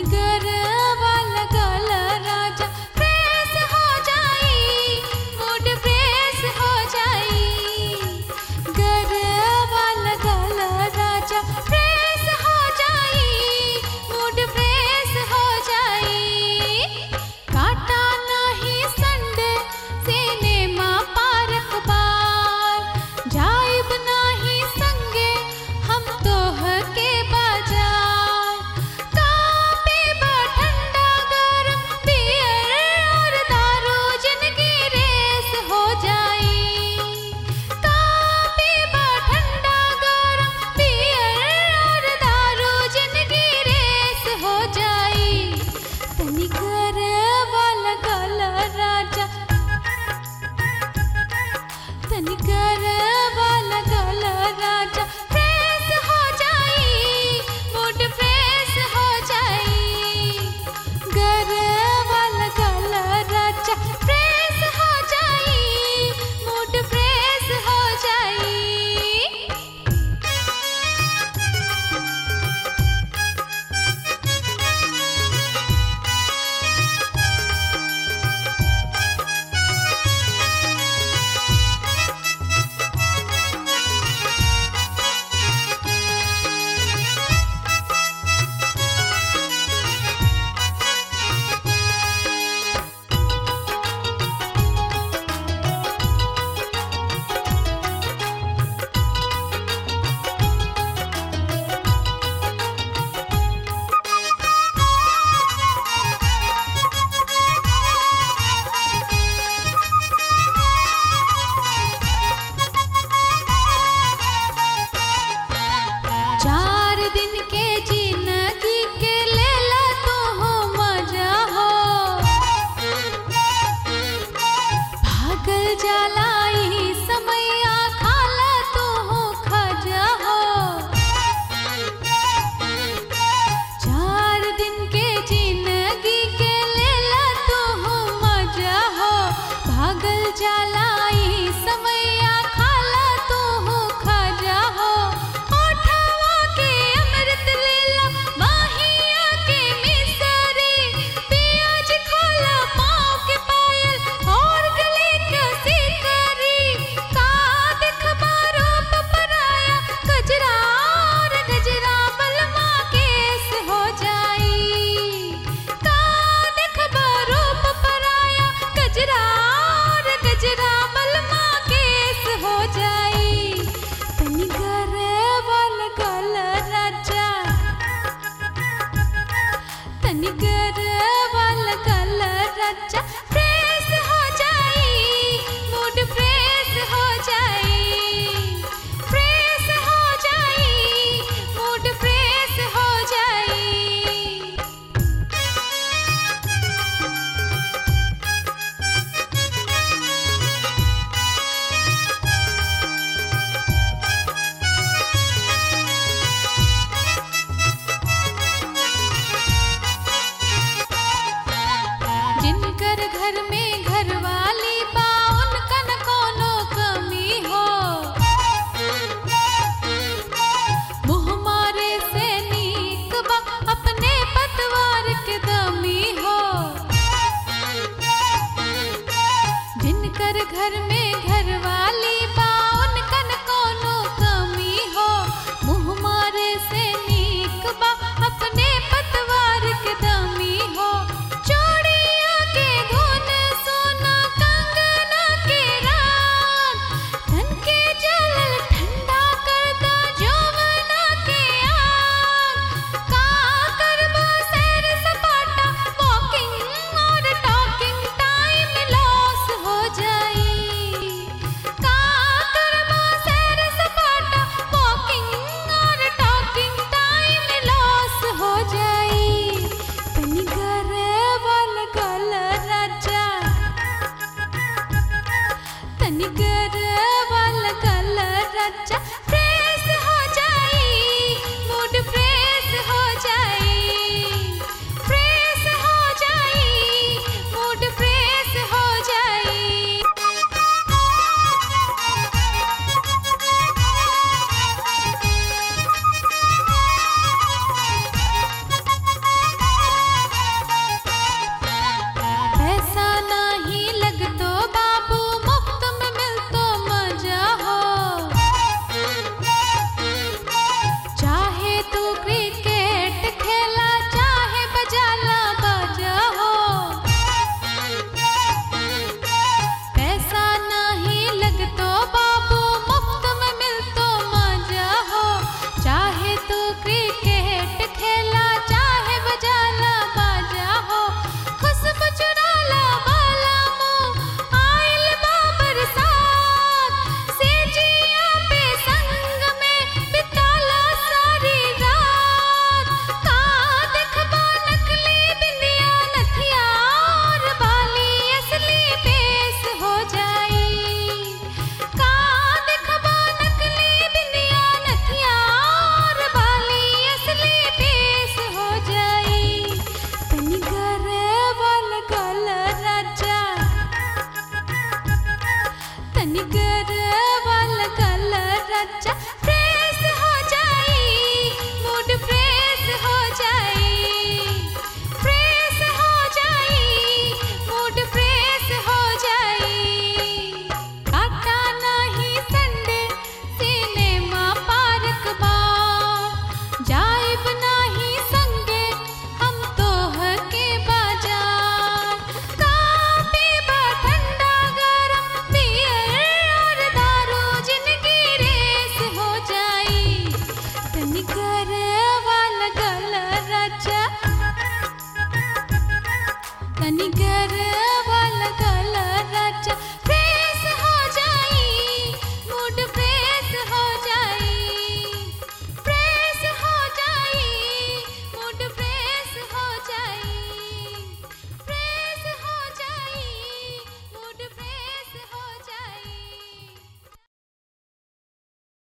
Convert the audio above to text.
गरबा लगल राजा फ्रेश हो जाई, मूड फ्रेश हो जाई। गरबा लगल राजा फ्रेश हो जाई, मूड फ्रेश हो जाई। काटा नहीं संडे सिनेमा पार्क बार, जाइब नहीं संगे हम तोह के बाजार। कापे बा ठंडा गरम बियर और दारू, जिंदगी रेस हो जाई। कापे बा ठंडा गरम बियर और दारू, जिंदगी रेस हो जाई। तनी गरबा लगल राजा, तनी गरबा लगल राजा फ्रेश हो जाई, मूड फ्रेश हो जाई। गरबा लगल राजा फ्रेश हो जाई, मूड फ्रेश हो जाई। चार दिन के जिंदगी के लेला तो हो मजा हो, भागल जाला ई समैया खाला तो हो खजा हो। चार दिन के जिंदगी के लेला तो हो मजा हो, भागल जाला ई समैया खाला तो हो खजा हो। ओठवा के अमृत लेला, माहिया के मिसरी, पियाज खोला पाँव के पायल और गले के सिकरी। का देखबा रूप पराया, गजरा और गजरा बलमा केस हो जाई। का देखबा रूप पराया, गजरा और गजरा बलमा केस हो जाई। तनी गरबा लगल राजा, तनी गरबा लगल राजा फ्रेश हो जाई, मूड फ्रेश हो जाई। फ्रेश हो जाई, मूड फ्रेश हो जाई। जिनकर घर में घरवाली बा, उनकन कोनो कमी हो। मुँह मारे से नीक बा अपने पतवार के दमी हो। जिनकर घर में घरवाली बा, उनकन कोनो कमी हो। मुँह मारे से नीक बा अपने पतवार के दमी हो। चूड़िया के धुन सोना, कंगना के राग, तन के जलल ठंडा करदा जौवना के आग। का करबा सैर सपाटा, वॉकिंग और टॉकिंग, टाइम लॉस हो जाई। गरवा लगल राजा तनी गरवा